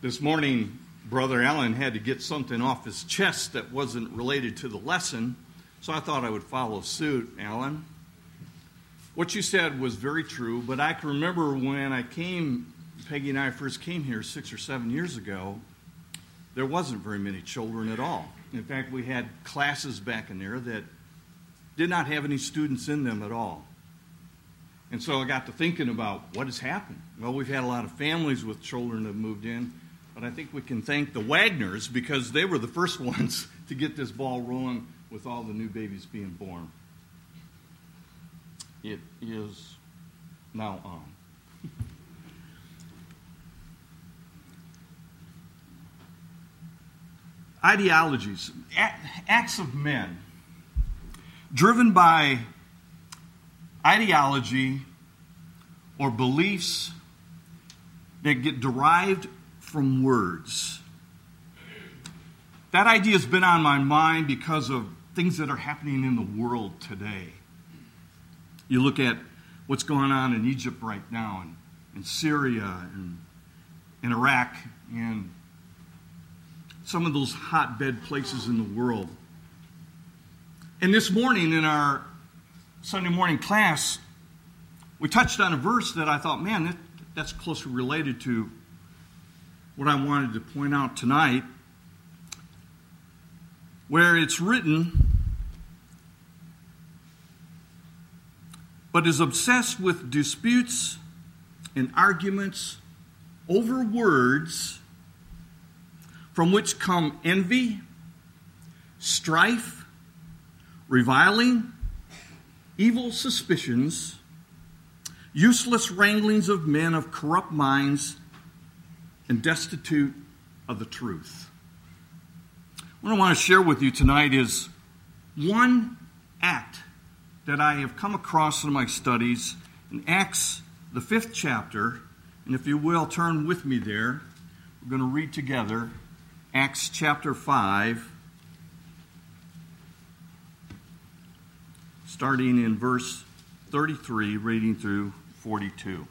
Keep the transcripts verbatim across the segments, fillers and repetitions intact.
This morning, Brother Allen had to get something off his chest that wasn't related to the lesson, so I thought I would follow suit, Alan. What you said was very true, but I can remember when I came, Peggy and I first came here six or seven years ago, there wasn't very many children at all. In fact, we had classes back in there that did not have any students in them at all. And so I got to thinking about what has happened. Well, we've had a lot of families with children that have moved in, but I think we can thank the Wagners because they were the first ones to get this ball rolling with all the new babies being born. It is now on. Ideologies, acts of men, driven by ideology or beliefs that get derived from words. That idea has been on my mind because of things that are happening in the world today. You look at what's going on in Egypt right now, and in Syria, and in Iraq, and some of those hotbed places in the world. And this morning in our Sunday morning class, we touched on a verse that I thought, man, that, that's closely related to what I wanted to point out tonight, where it's written, but is obsessed with disputes and arguments over words, from which come envy, strife, reviling, evil suspicions, useless wranglings of men of corrupt minds, and destitute of the truth. What I want to share with you tonight is one act that I have come across in my studies in Acts, the fifth chapter. And if you will, turn with me there. We're going to read together Acts chapter five, starting in verse thirty-three, reading through forty-two.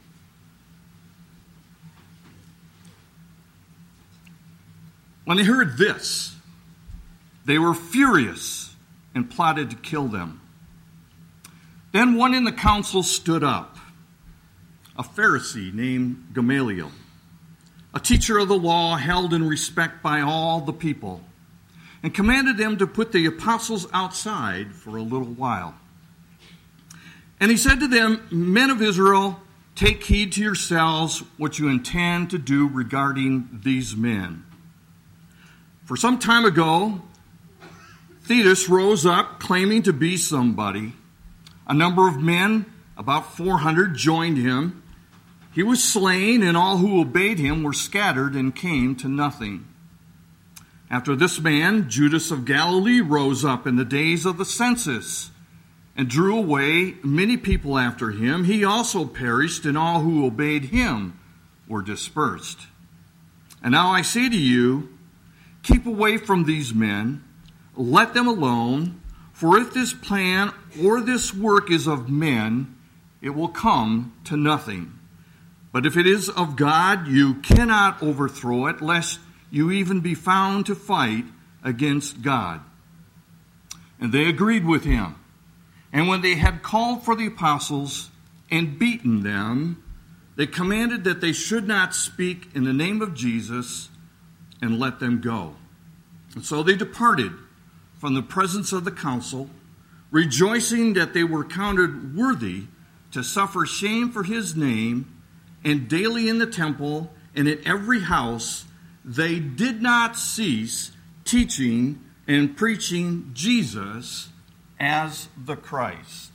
When they heard this, they were furious and plotted to kill them. Then one in the council stood up, a Pharisee named Gamaliel, a teacher of the law held in respect by all the people, and commanded them to put the apostles outside for a little while. And he said to them, "Men of Israel, take heed to yourselves what you intend to do regarding these men. For some time ago, Theudas rose up claiming to be somebody. A number of men, about four hundred, joined him. He was slain, and all who obeyed him were scattered and came to nothing. After this man, Judas of Galilee rose up in the days of the census and drew away many people after him. He also perished, and all who obeyed him were dispersed. And now I say to you, keep away from these men, let them alone, for if this plan or this work is of men, it will come to nothing. But if it is of God, you cannot overthrow it, lest you even be found to fight against God." And they agreed with him. And when they had called for the apostles and beaten them, they commanded that they should not speak in the name of Jesus, and let them go. And so they departed from the presence of the council, rejoicing that they were counted worthy to suffer shame for his name. And daily in the temple and in every house, they did not cease teaching and preaching Jesus as the Christ.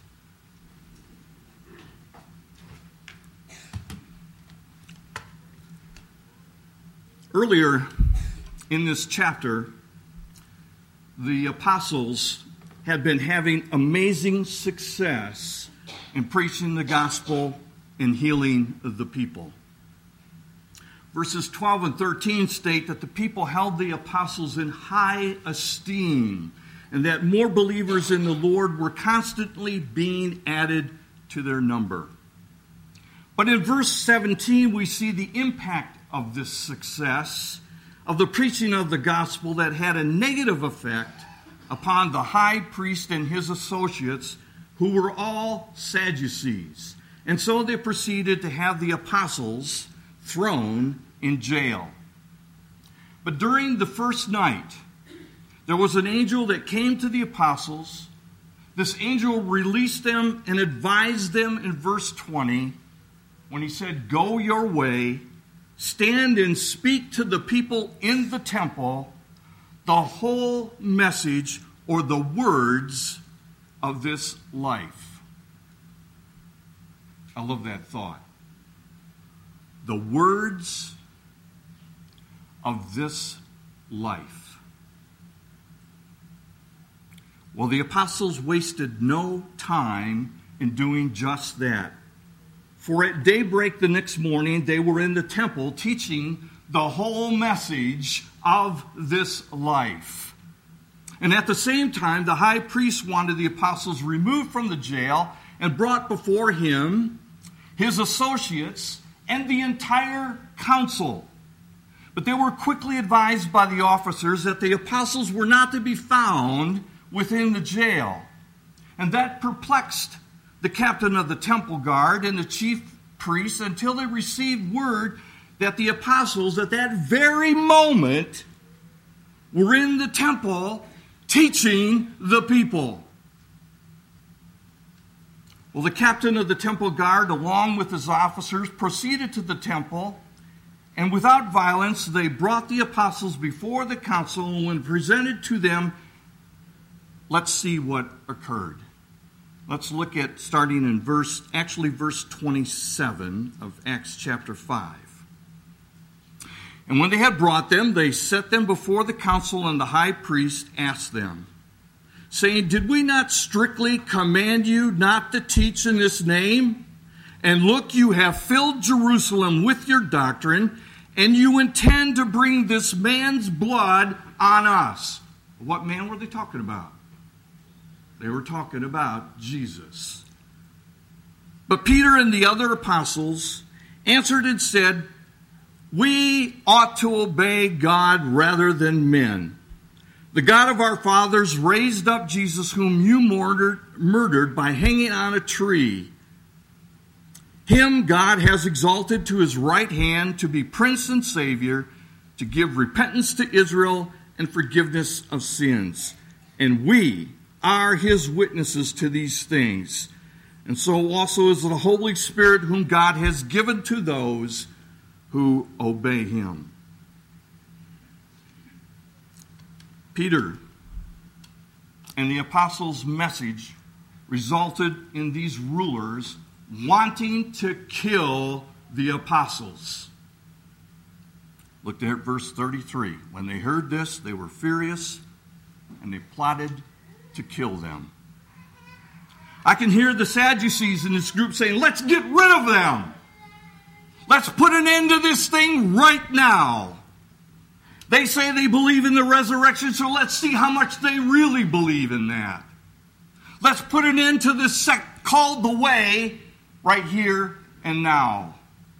Earlier in this chapter, the apostles had been having amazing success in preaching the gospel and healing the people. Verses twelve and thirteen state that the people held the apostles in high esteem, and that more believers in the Lord were constantly being added to their number. But in verse seventeen, we see the impact of this success of the preaching of the gospel that had a negative effect upon the high priest and his associates, who were all Sadducees. And so they proceeded to have the apostles thrown in jail. But during the first night, there was an angel that came to the apostles. This angel released them and advised them in verse twenty when he said, "Go your way, stand and speak to the people in the temple the whole message or the words of this life." I love that thought. The words of this life. Well, the apostles wasted no time in doing just that. For at daybreak the next morning, they were in the temple teaching the whole message of this life. And at the same time, the high priest wanted the apostles removed from the jail and brought before him his associates and the entire council. But they were quickly advised by the officers that the apostles were not to be found within the jail. And that perplexed the captain of the temple guard and the chief priests until they received word that the apostles at that very moment were in the temple teaching the people. Well, the captain of the temple guard, along with his officers, proceeded to the temple, and without violence they brought the apostles before the council, and when presented to them, let's see what occurred. Let's look at starting in verse, actually verse twenty-seven of Acts chapter five. "And when they had brought them, they set them before the council, and the high priest asked them, saying, 'Did we not strictly command you not to teach in this name? And look, you have filled Jerusalem with your doctrine, and you intend to bring this man's blood on us.'" What man were they talking about? They were talking about Jesus. "But Peter and the other apostles answered and said, 'We ought to obey God rather than men. The God of our fathers raised up Jesus, whom you murdered, murdered by hanging on a tree. Him God has exalted to his right hand to be Prince and Savior, to give repentance to Israel and forgiveness of sins. And we are his witnesses to these things. And so also is the Holy Spirit, whom God has given to those who obey him.'" Peter and the apostles' message resulted in these rulers wanting to kill the apostles. Look at verse thirty-three. "When they heard this, they were furious, and they plotted to kill them." I can hear the Sadducees in this group saying, "Let's get rid of them. Let's put an end to this thing right now." They say they believe in the resurrection, so let's see how much they really believe in that. Let's put an end to this sect called the Way right here and now.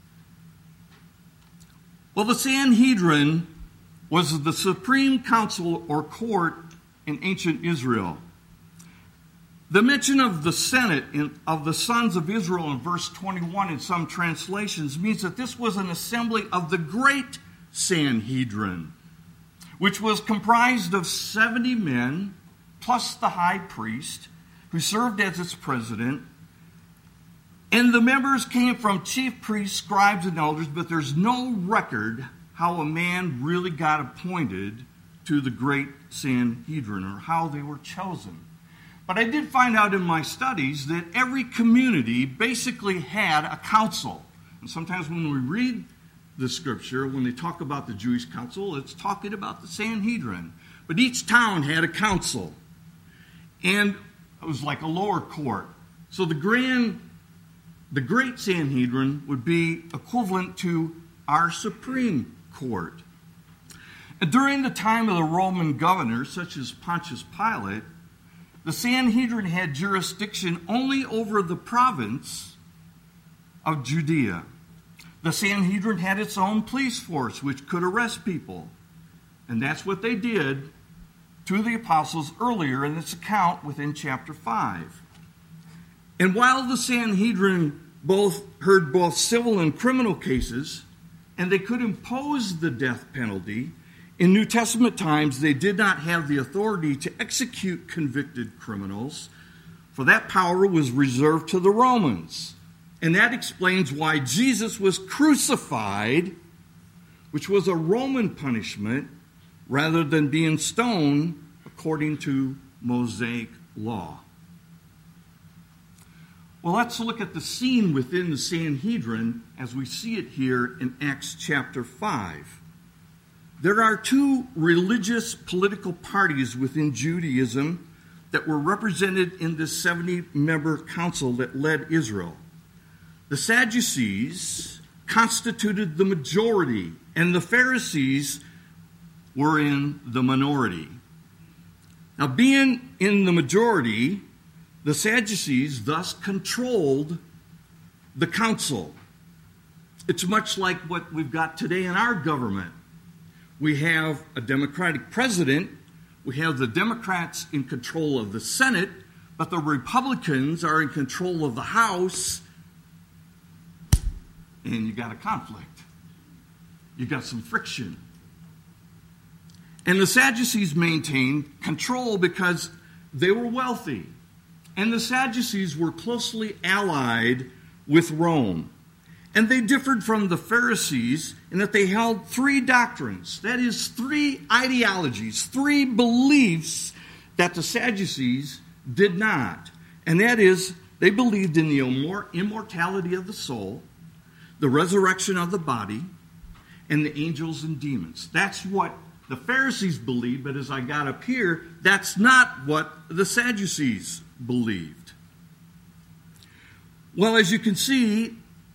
Well, the Sanhedrin was the supreme council or court in ancient Israel. The mention of the Senate in, of the sons of Israel in verse twenty-one in some translations means that this was an assembly of the great Sanhedrin, which was comprised of seventy men plus the high priest, who served as its president. And the members came from chief priests, scribes, and elders, but there's no record how a man really got appointed to the great Sanhedrin or how they were chosen. But I did find out in my studies that every community basically had a council. And sometimes when we read the scripture, when they talk about the Jewish council, it's talking about the Sanhedrin. But each town had a council. And it was like a lower court. So the grand, the great Sanhedrin would be equivalent to our Supreme Court. And during the time of the Roman governors, such as Pontius Pilate, the Sanhedrin had jurisdiction only over the province of Judea. The Sanhedrin had its own police force which could arrest people. And that's what they did to the apostles earlier in this account within chapter five. And while the Sanhedrin both heard both civil and criminal cases, and they could impose the death penalty, in New Testament times they did not have the authority to execute convicted criminals, for that power was reserved to the Romans. And that explains why Jesus was crucified, which was a Roman punishment, rather than being stoned according to Mosaic law. Well, let's look at the scene within the Sanhedrin as we see it here in Acts chapter five. There are two religious political parties within Judaism that were represented in this seventy-member council that led Israel. The Sadducees constituted the majority, and the Pharisees were in the minority. Now, being in the majority, the Sadducees thus controlled the council. It's much like what we've got today in our government. We have a Democratic president, we have the Democrats in control of the Senate, but the Republicans are in control of the House, and you got a conflict. You got some friction. And the Sadducees maintained control because they were wealthy. And the Sadducees were closely allied with Rome. And they differed from the Pharisees in that they held three doctrines. That is, three ideologies, three beliefs that the Sadducees did not. And that is, they believed in the immortality of the soul, the resurrection of the body, and the angels and demons. That's what the Pharisees believed, but as I got up here, that's not what the Sadducees believed. Well, as you can see,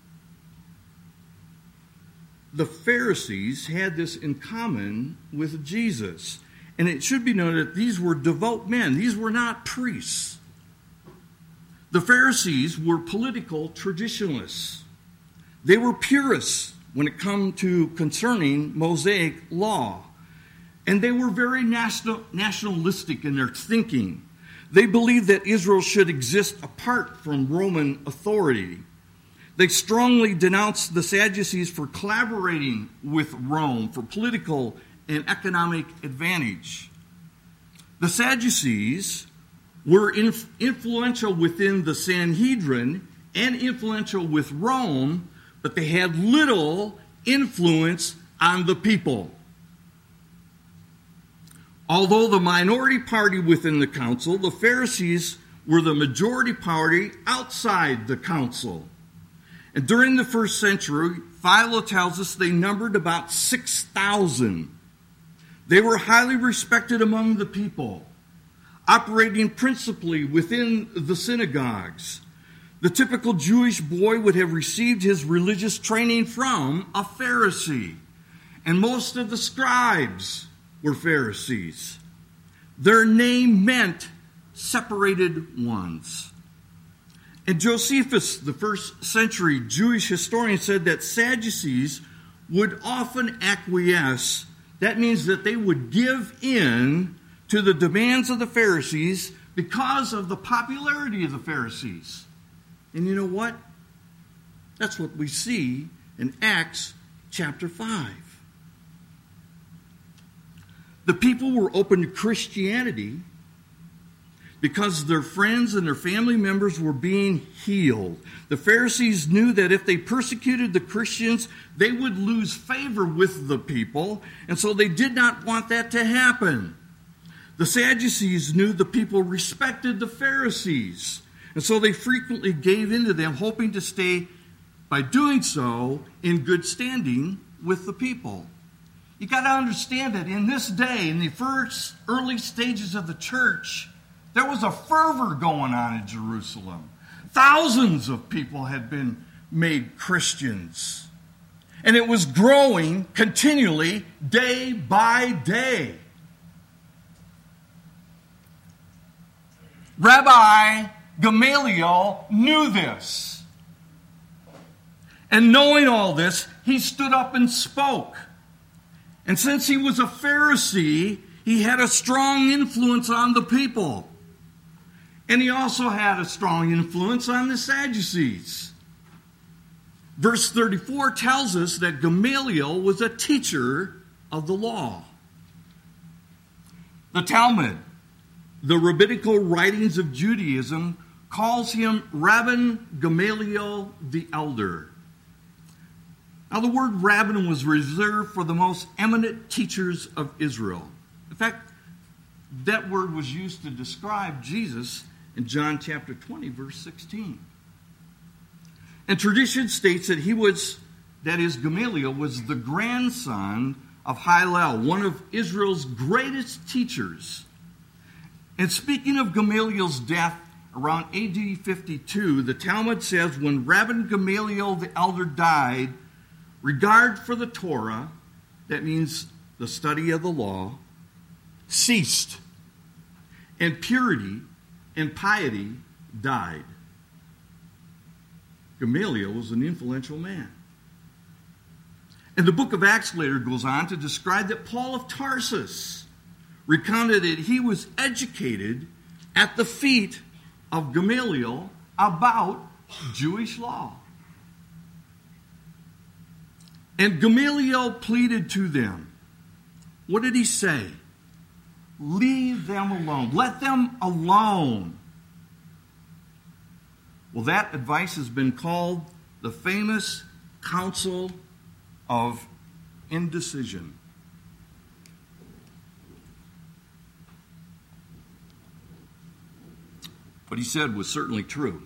the Pharisees had this in common with Jesus. And it should be noted that these were devout men. These were not priests. The Pharisees were political traditionalists. They were purists when it came to concerning Mosaic law. And they were very national, nationalistic in their thinking. They believed that Israel should exist apart from Roman authority. They strongly denounced the Sadducees for collaborating with Rome for political and economic advantage. The Sadducees were inf- influential within the Sanhedrin and influential with Rome, but they had little influence on the people. Although the minority party within the council, the Pharisees were the majority party outside the council. And during the first century, Philo tells us they numbered about six thousand. They were highly respected among the people, operating principally within the synagogues. The typical Jewish boy would have received his religious training from a Pharisee, and most of the scribes were Pharisees. Their name meant separated ones. And Josephus, the first century Jewish historian, said that Sadducees would often acquiesce. That means that they would give in to the demands of the Pharisees because of the popularity of the Pharisees. And you know what? That's what we see in Acts chapter five. The people were open to Christianity because their friends and their family members were being healed. The Pharisees knew that if they persecuted the Christians, they would lose favor with the people, and so they did not want that to happen. The Sadducees knew the people respected the Pharisees, and so they frequently gave in to them, hoping to stay, by doing so, in good standing with the people. You got to understand that in this day, in the first early stages of the church, there was a fervor going on in Jerusalem. Thousands of people had been made Christians. And it was growing continually, day by day. Rabbi Gamaliel knew this. And knowing all this, he stood up and spoke. And since he was a Pharisee, he had a strong influence on the people. And he also had a strong influence on the Sadducees. Verse thirty-four tells us that Gamaliel was a teacher of the law. The Talmud, the rabbinical writings of Judaism, calls him Rabban Gamaliel the Elder. Now, the word rabbin was reserved for the most eminent teachers of Israel. In fact, that word was used to describe Jesus in John chapter twenty, verse sixteen. And tradition states that he was, that is, Gamaliel was the grandson of Hillel, one of Israel's greatest teachers. And speaking of Gamaliel's death around A D fifty-two, the Talmud says when Rabban Gamaliel the Elder died, regard for the Torah, that means the study of the law, ceased, and purity and piety died. Gamaliel was an influential man. And the book of Acts later goes on to describe that Paul of Tarsus recounted that he was educated at the feet of Gamaliel about Jewish law. And Gamaliel pleaded to them. What did he say? Leave them alone. Let them alone. Well, that advice has been called the famous Council of Indecision. What he said was certainly true.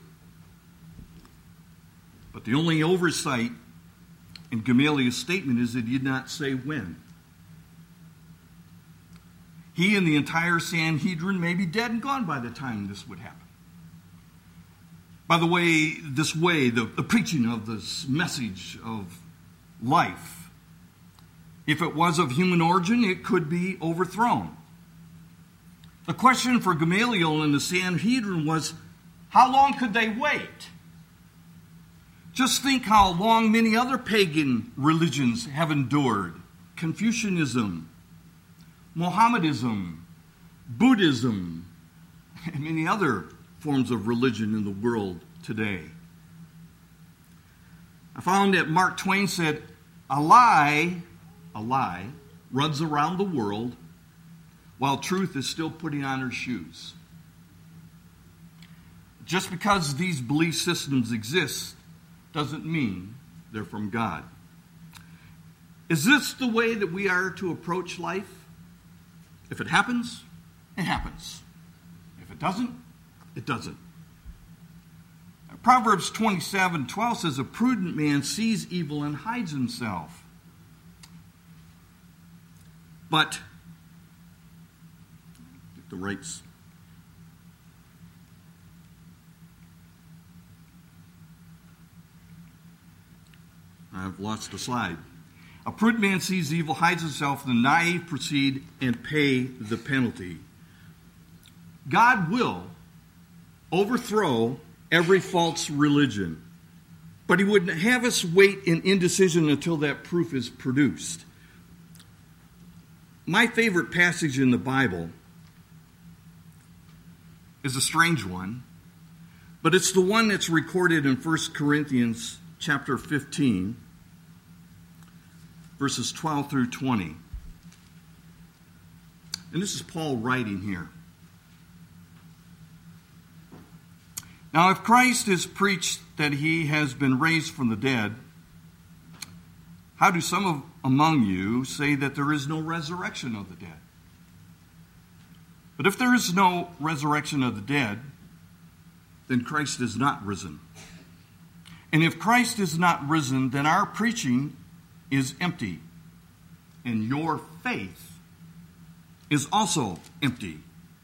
But the only oversight in Gamaliel's statement is that he did not say when. He and the entire Sanhedrin may be dead and gone by the time this would happen. By the way, this way, the, the preaching of this message of life, if it was of human origin, it could be overthrown. The question for Gamaliel and the Sanhedrin was, how long could they wait? Just think how long many other pagan religions have endured. Confucianism, Mohammedanism, Buddhism, and many other forms of religion in the world today. I found that Mark Twain said, a lie, a lie runs around the world while truth is still putting on her shoes. Just because these belief systems exist doesn't mean they're from God. Is this the way that we are to approach life? If it happens, it happens. If it doesn't, it doesn't. Proverbs twenty-seven twelve says, a prudent man sees evil and hides himself. But, get the rights. I've lost the slide. A prudent man sees evil, hides himself, the naive proceed and pay the penalty. God will overthrow every false religion, but he wouldn't have us wait in indecision until that proof is produced. My favorite passage in the Bible is a strange one, but it's the one that's recorded in First Corinthians chapter fifteen, verses twelve through twenty. And this is Paul writing here. Now, if Christ is preached that he has been raised from the dead, how do some of among you say that there is no resurrection of the dead? But if there is no resurrection of the dead, then Christ is not risen. And if Christ is not risen, then our preaching is empty, and your faith is also empty.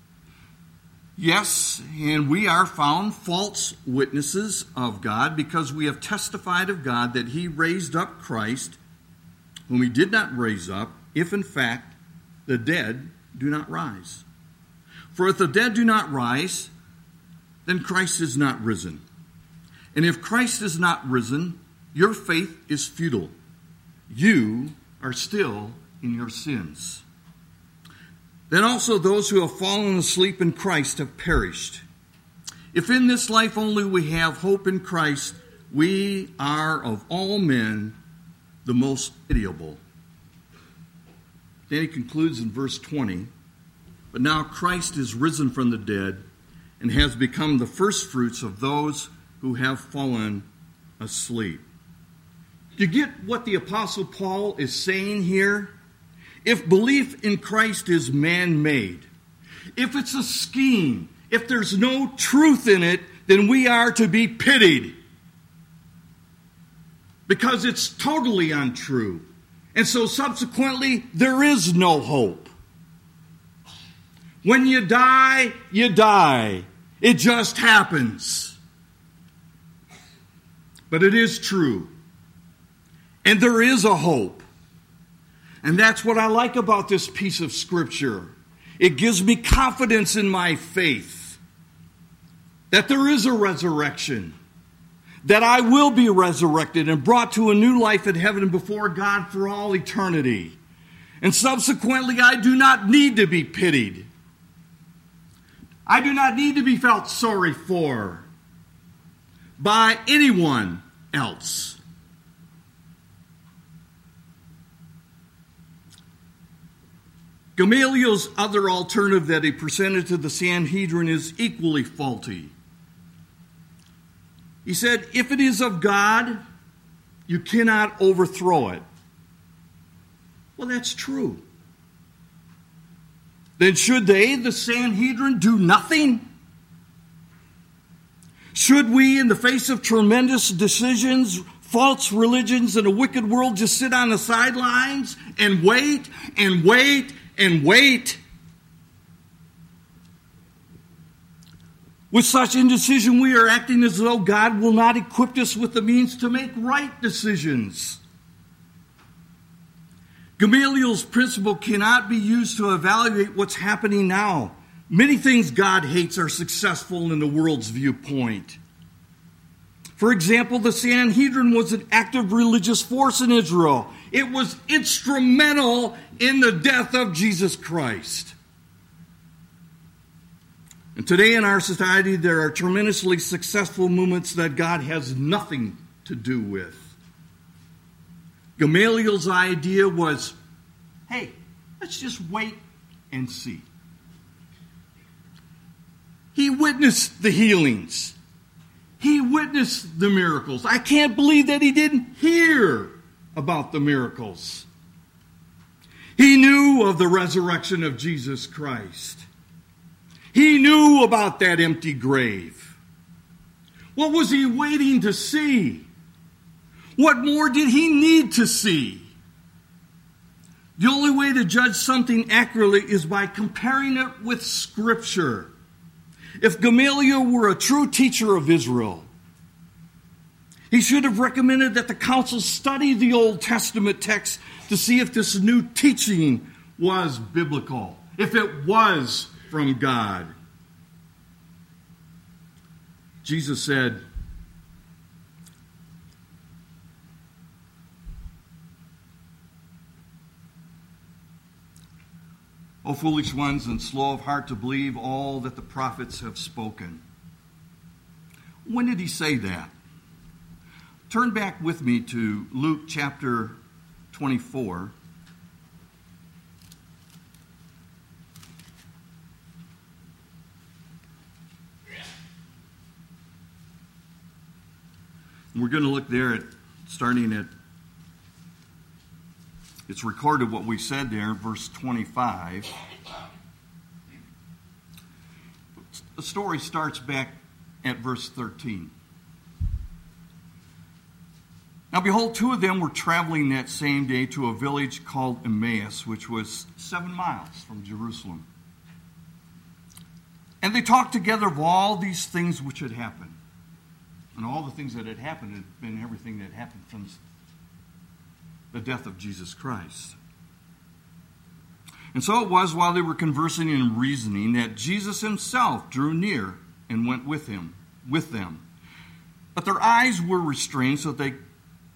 Yes, and we are found false witnesses of God because we have testified of God that he raised up Christ, whom he did not raise up, if in fact the dead do not rise. For if the dead do not rise, then Christ is not risen. And if Christ is not risen, your faith is futile. You are still in your sins. Then also those who have fallen asleep in Christ have perished. If in this life only we have hope in Christ, we are of all men the most pitiable. Then he concludes in verse twenty, but now Christ is risen from the dead and has become the firstfruits of those who have fallen asleep. Do you get what the Apostle Paul is saying here? If belief in Christ is man-made, if it's a scheme, if there's no truth in it, then we are to be pitied. Because it's totally untrue. And so subsequently, there is no hope. When you die, you die. It just happens. But it is true. And there is a hope. And that's what I like about this piece of Scripture. It gives me confidence in my faith that there is a resurrection, that I will be resurrected and brought to a new life in heaven before God for all eternity. And subsequently, I do not need to be pitied. I do not need to be felt sorry for by anyone else. Gamaliel's other alternative that he presented to the Sanhedrin is equally faulty. He said, if it is of God, you cannot overthrow it. Well, that's true. Then should they, the Sanhedrin, do nothing? Should we, in the face of tremendous decisions, false religions, and a wicked world, just sit on the sidelines and wait and wait and wait? With such indecision, we are acting as though God will not equip us with the means to make right decisions. Gamaliel's principle cannot be used to evaluate what's happening now. Many things God hates are successful in the world's viewpoint. For example, the Sanhedrin was an active religious force in Israel. It was instrumental in the death of Jesus Christ. And today in our society, there are tremendously successful movements that God has nothing to do with. Gamaliel's idea was, hey, let's just wait and see. He witnessed the healings. He witnessed the miracles. I can't believe that he didn't hear about the miracles. He knew of the resurrection of Jesus Christ. He knew about that empty grave. What was he waiting to see? What more did he need to see? The only way to judge something accurately is by comparing it with Scripture. If Gamaliel were a true teacher of Israel, he should have recommended that the council study the Old Testament text to see if this new teaching was biblical, if it was from God. Jesus said, O foolish ones, and slow of heart to believe all that the prophets have spoken. When did he say that? Turn back with me to Luke chapter twenty-four. We're going to look there at, starting at, it's recorded what we said there, verse twenty-five. The story starts back at verse thirteen. Now behold, two of them were traveling that same day to a village called Emmaus, which was seven miles from Jerusalem. And they talked together of all these things which had happened. And all the things that had happened had been everything that happened from the death of Jesus Christ. And so it was, while they were conversing and reasoning, that Jesus himself drew near and went with him, with them. But their eyes were restrained so that they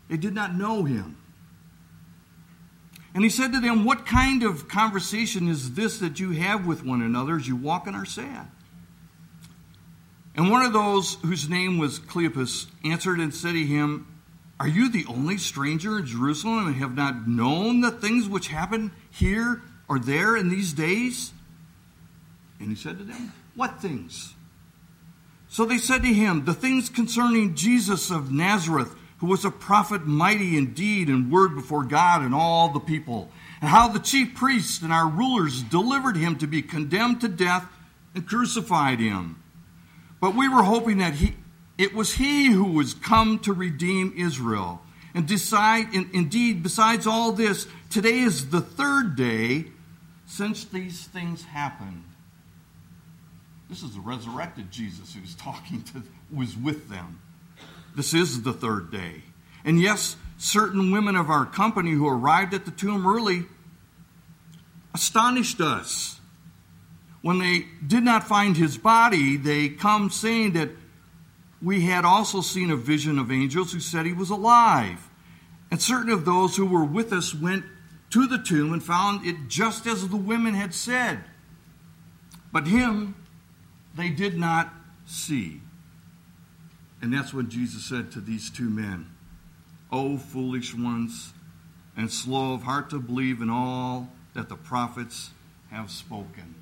They did not know him. And he said to them, "What kind of conversation is this that you have with one another as you walk and are sad?" And one of those whose name was Cleopas answered and said to him, "Are you the only stranger in Jerusalem and have not known the things which happen here or there in these days?" And he said to them, "What things?" So they said to him, "The things concerning Jesus of Nazareth, who was a prophet mighty in deed and word before God and all the people, and how the chief priests and our rulers delivered him to be condemned to death and crucified him. But we were hoping that he, it was he who was come to redeem Israel. And decide, in, indeed, besides all this, today is the third day since these things happened." This is the resurrected Jesus who's talking to, was with them. This is the third day. And yes, certain women of our company who arrived at the tomb early astonished us. When they did not find his body, they come saying that we had also seen a vision of angels who said he was alive. And certain of those who were with us went to the tomb and found it just as the women had said. But him they did not see. And that's when Jesus said to these two men, "O foolish ones, and slow of heart to believe in all that the prophets have spoken."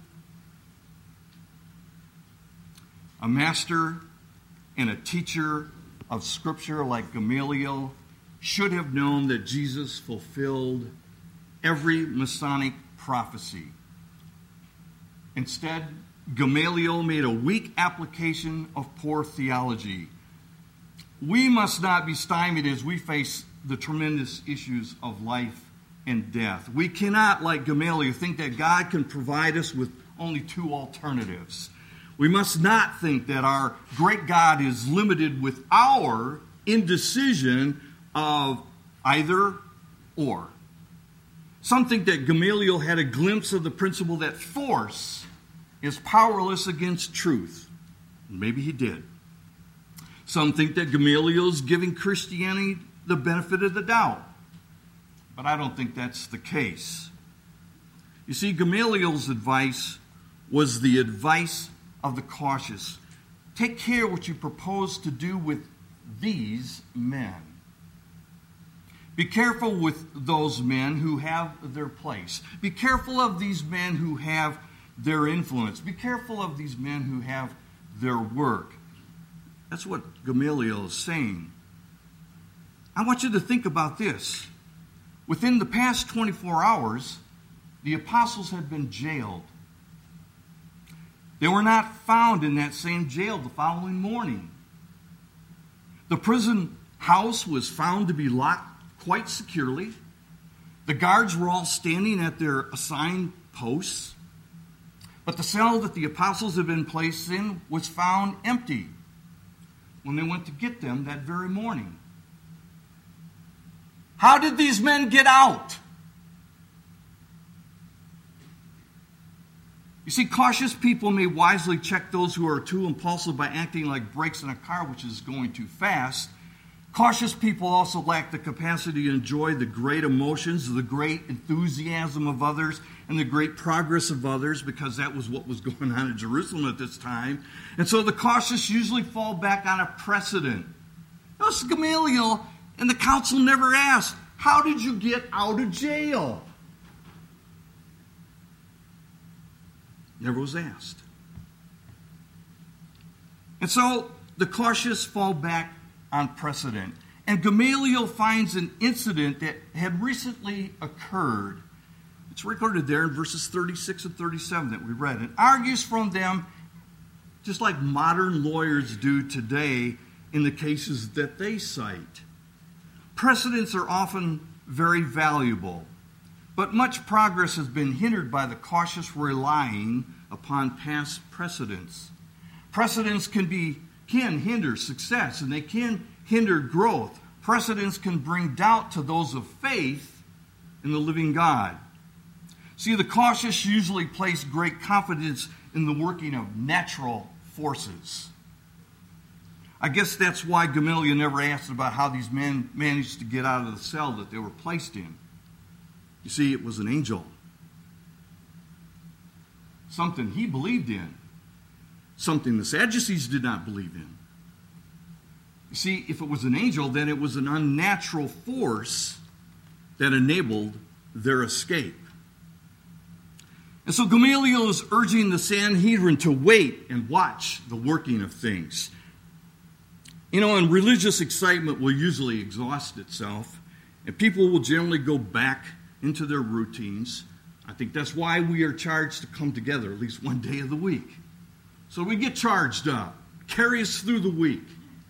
A master and a teacher of Scripture like Gamaliel should have known that Jesus fulfilled every Messianic prophecy. Instead, Gamaliel made a weak application of poor theology. We must not be stymied as we face the tremendous issues of life and death. We cannot, like Gamaliel, think that God can provide us with only two alternatives. We must not think that our great God is limited with our indecision of either or. Some think that Gamaliel had a glimpse of the principle that force is powerless against truth. Maybe he did. Some think that Gamaliel is giving Christianity the benefit of the doubt. But I don't think that's the case. You see, Gamaliel's advice was the advice of the cautious. Take care what you propose to do with these men. Be careful with those men who have their place. Be careful of these men who have their influence. Be careful of these men who have their work. That's what Gamaliel is saying. I want you to think about this. Within the past twenty-four hours, the apostles had been jailed. They were not found in that same jail the following morning. The prison house was found to be locked quite securely. The guards were all standing at their assigned posts. But the cell that the apostles had been placed in was found empty when they went to get them that very morning. How did these men get out? You see, cautious people may wisely check those who are too impulsive by acting like brakes in a car which is going too fast. Cautious people also lack the capacity to enjoy the great emotions, the great enthusiasm of others, and the great progress of others, because that was what was going on in Jerusalem at this time. And so the cautious usually fall back on a precedent. Notice Gamaliel and the council never asked, "How did you get out of jail?" Never was asked. And so the cautious fall back on precedent. And Gamaliel finds an incident that had recently occurred. It's recorded there in verses thirty-six and thirty-seven that we read. It argues from them just like modern lawyers do today in the cases that they cite. Precedents are often very valuable, but much progress has been hindered by the cautious relying upon past precedents. Precedents can be can hinder success, and they can hinder growth. Precedents can bring doubt to those of faith in the living God. See, the cautious usually place great confidence in the working of natural forces. I guess that's why Gamaliel never asked about how these men managed to get out of the cell that they were placed in. You see, it was an angel. Something he believed in. Something the Sadducees did not believe in. You see, if it was an angel, then it was an unnatural force that enabled their escape. And so Gamaliel is urging the Sanhedrin to wait and watch the working of things. You know, and religious excitement will usually exhaust itself, and people will generally go back into their routines. I think that's why we are charged to come together at least one day of the week. So we get charged up, carry us through the week.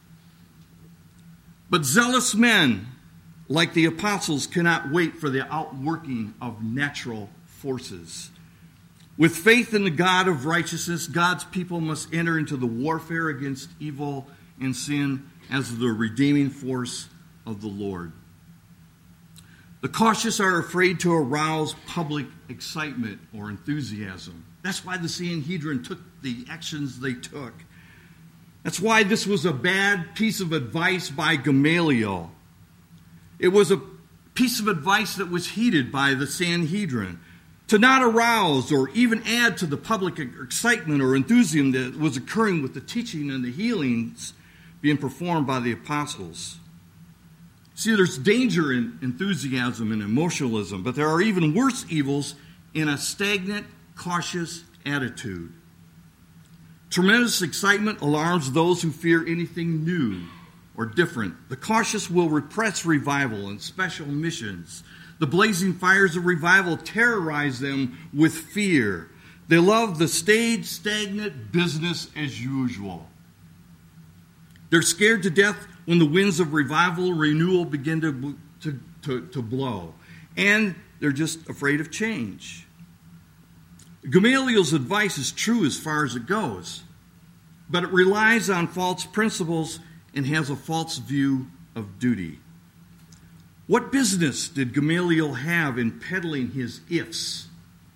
But zealous men, like the apostles, cannot wait for the outworking of natural forces. With faith in the God of righteousness, God's people must enter into the warfare against evil and sin as the redeeming force of the Lord. The cautious are afraid to arouse public excitement or enthusiasm. That's why the Sanhedrin took the actions they took. That's why this was a bad piece of advice by Gamaliel. It was a piece of advice that was heeded by the Sanhedrin, to not arouse or even add to the public excitement or enthusiasm that was occurring with the teaching and the healings being performed by the apostles. See, there's danger in enthusiasm and emotionalism, but there are even worse evils in a stagnant, cautious attitude. Tremendous excitement alarms those who fear anything new or different. The cautious will repress revival and special missions. The blazing fires of revival terrorize them with fear. They love the staid, stagnant business as usual. They're scared to death when the winds of revival renewal begin to, to, to, to blow. And they're just afraid of change. Gamaliel's advice is true as far as it goes, but it relies on false principles and has a false view of duty. What business did Gamaliel have in peddling his ifs?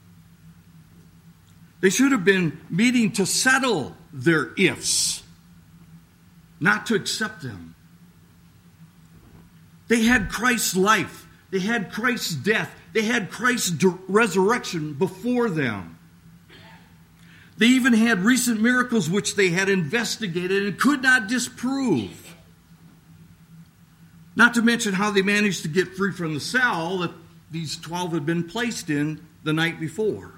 They should have been meeting to settle their ifs, not to accept them. They had Christ's life. They had Christ's death. They had Christ's resurrection before them. They even had recent miracles which they had investigated and could not disprove. Not to mention how they managed to get free from the cell that these twelve had been placed in the night before.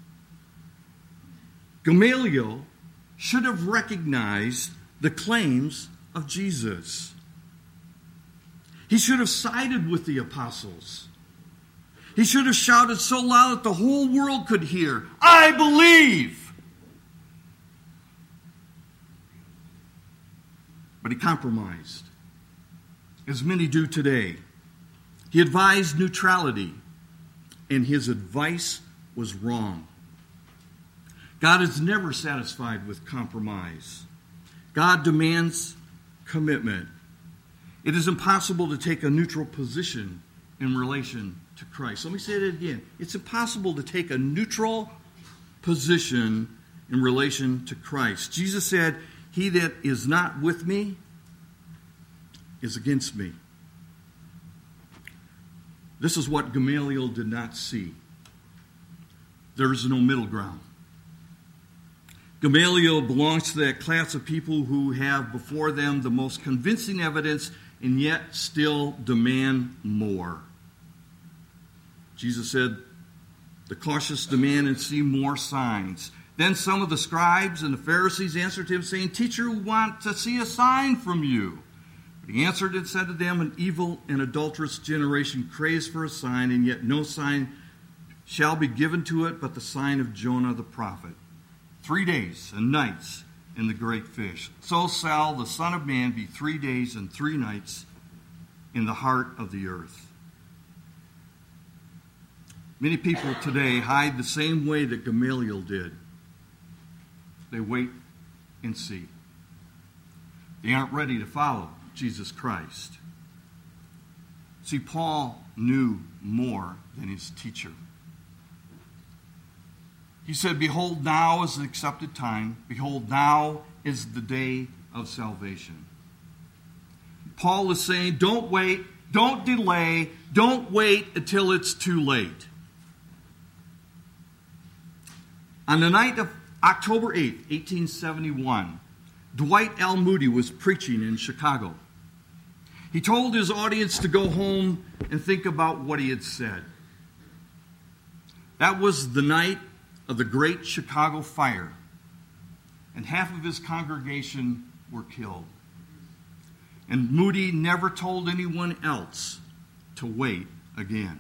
Gamaliel should have recognized the claims of Jesus. He should have sided with the apostles. He should have shouted so loud that the whole world could hear, "I believe!" But he compromised, as many do today. He advised neutrality, and his advice was wrong. God is never satisfied with compromise. God demands commitment. It is impossible to take a neutral position in relation to Christ. Let me say that again. It's impossible to take a neutral position in relation to Christ. Jesus said, "He that is not with me is against me." This is what Gamaliel did not see. There is no middle ground. Gamaliel belongs to that class of people who have before them the most convincing evidence and yet still demand more. Jesus said, "The cautious demand and see more signs." Then some of the scribes and the Pharisees answered him, saying, "Teacher, we want to see a sign from you." But he answered and said to them, "An evil and adulterous generation craves for a sign, and yet no sign shall be given to it but the sign of Jonah the prophet. Three days and nights in the great fish. So shall the Son of Man be three days and three nights in the heart of the earth." Many people today hide the same way that Gamaliel did. They wait and see. They aren't ready to follow Jesus Christ. See, Paul knew more than his teacher. He said, "Behold, now is the accepted time. Behold, now is the day of salvation. Paul is saying, don't wait, don't delay, don't wait until it's too late. On the night of October eighth, eighteen seventy-one, Dwight L. Moody was preaching in Chicago. He told his audience to go home and think about what he had said. That was the night of the Great Chicago Fire, and half of his congregation were killed. And Moody never told anyone else to wait again.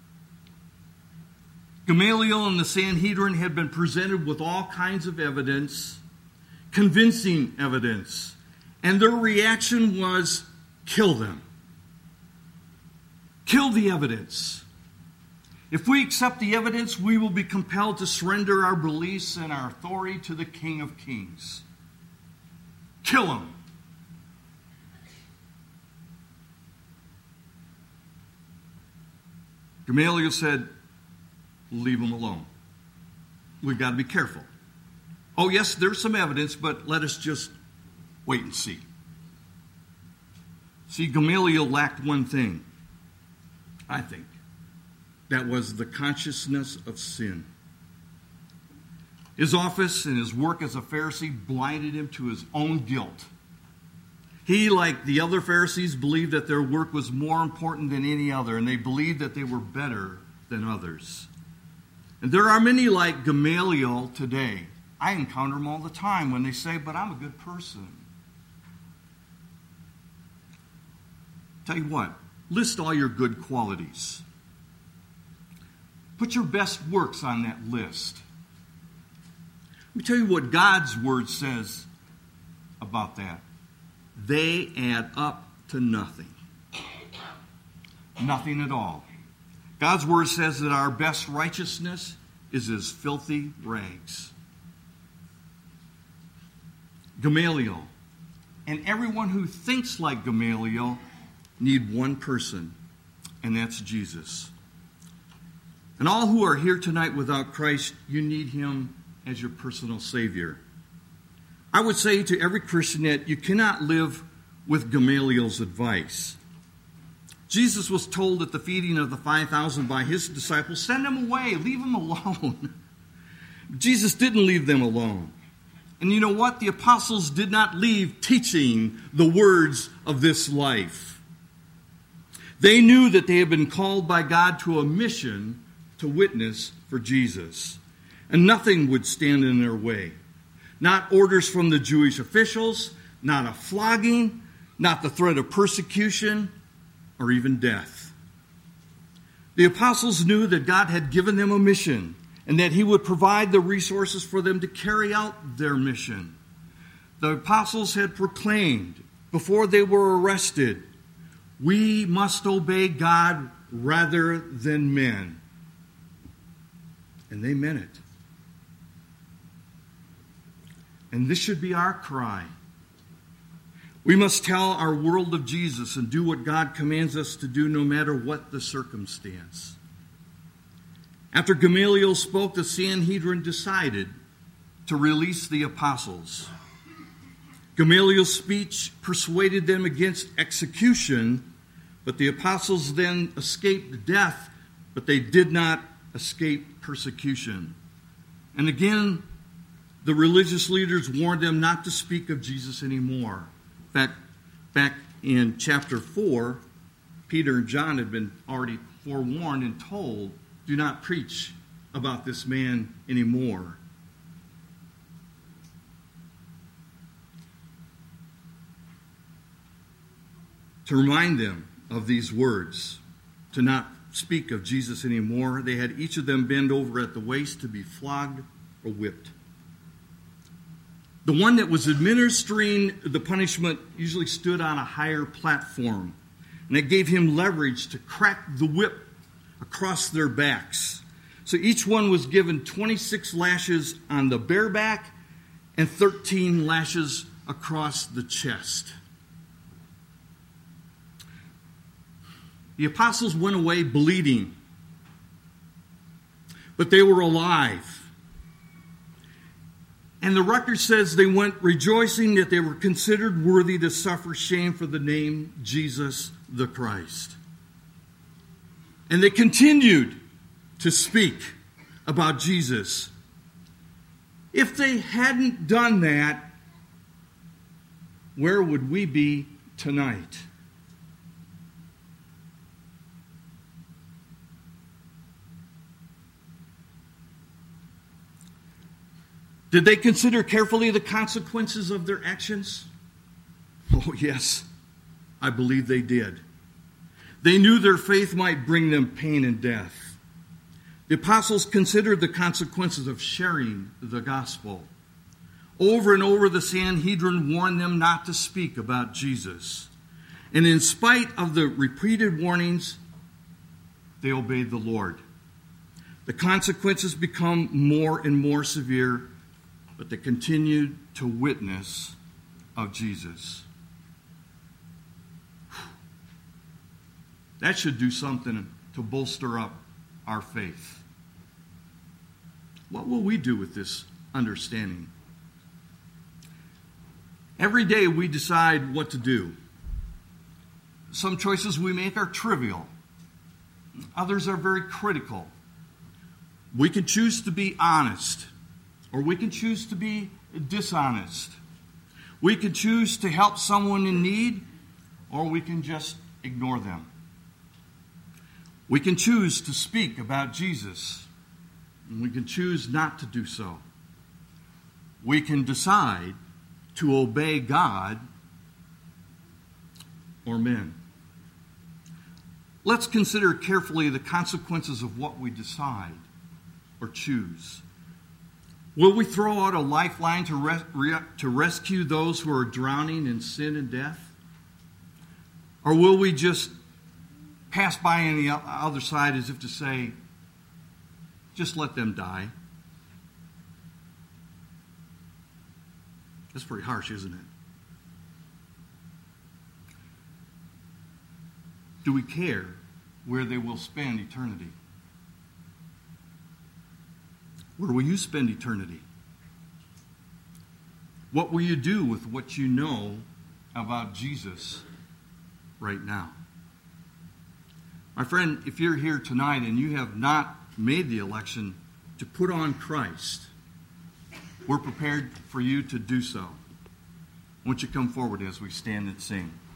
Gamaliel and the Sanhedrin had been presented with all kinds of evidence, convincing evidence, and their reaction was, kill them. Kill the evidence. If we accept the evidence, we will be compelled to surrender our beliefs and our authority to the King of Kings. Kill him. Gamaliel said, leave him alone. We've got to be careful. Oh, yes, there's some evidence, but let us just wait and see. See, Gamaliel lacked one thing, I think. That was the consciousness of sin. His office and his work as a Pharisee blinded him to his own guilt. He, like the other Pharisees, believed that their work was more important than any other, and they believed that they were better than others. And there are many like Gamaliel today. I encounter them all the time when they say, but I'm a good person. Tell you what, list all your good qualities. Put your best works on that list. Let me tell you what God's word says about that. They add up to nothing. Nothing at all. God's word says that our best righteousness is as filthy rags. Gamaliel, and everyone who thinks like Gamaliel, need one person, and that's Jesus. And all who are here tonight without Christ, you need him as your personal Savior. I would say to every Christian that you cannot live with Gamaliel's advice. Jesus was told at the feeding of the five thousand by his disciples, send them away, leave them alone. Jesus didn't leave them alone. And you know what? The apostles did not leave teaching the words of this life. They knew that they had been called by God to a mission to witness for Jesus. And nothing would stand in their way. Not orders from the Jewish officials, not a flogging, not the threat of persecution, or even death. The apostles knew that God had given them a mission and that he would provide the resources for them to carry out their mission. The apostles had proclaimed before they were arrested, we must obey God rather than men. And they meant it. And this should be our cry. We must tell our world of Jesus and do what God commands us to do no matter what the circumstance. After Gamaliel spoke, the Sanhedrin decided to release the apostles. Gamaliel's speech persuaded them against execution, but the apostles then escaped death, but they did not escape persecution. And again, the religious leaders warned them not to speak of Jesus anymore. In fact, back in chapter four, Peter and John had been already forewarned and told, do not preach about this man anymore. To remind them of these words, to not speak of Jesus anymore, they had each of them bend over at the waist to be flogged or whipped. The one that was administering the punishment usually stood on a higher platform, and it gave him leverage to crack the whip across their backs. So each one was given twenty-six lashes on the bare back and thirteen lashes across the chest. The apostles went away bleeding, but they were alive. And the record says they went rejoicing that they were considered worthy to suffer shame for the name Jesus the Christ. And they continued to speak about Jesus. If they hadn't done that, where would we be tonight? Did they consider carefully the consequences of their actions? Oh, yes, I believe they did. They knew their faith might bring them pain and death. The apostles considered the consequences of sharing the gospel. Over and over, the Sanhedrin warned them not to speak about Jesus. And in spite of the repeated warnings, they obeyed the Lord. The consequences become more and more severe, but they continued to witness of Jesus. That should do something to bolster up our faith. What will we do with this understanding? Every day we decide what to do. Some choices we make are trivial. Others are very critical. We can choose to be honest, or we can choose to be dishonest. We can choose to help someone in need, or we can just ignore them. We can choose to speak about Jesus, and we can choose not to do so. We can decide to obey God or men. Let's consider carefully the consequences of what we decide or choose. Will we throw out a lifeline to, res- re- to rescue those who are drowning in sin and death? Or will we just pass by on the other side as if to say, just let them die? That's pretty harsh, isn't it? Do we care where they will spend eternity? Where will you spend eternity? What will you do with what you know about Jesus right now? My friend, if you're here tonight and you have not made the election to put on Christ, we're prepared for you to do so. Won't you come forward as we stand and sing?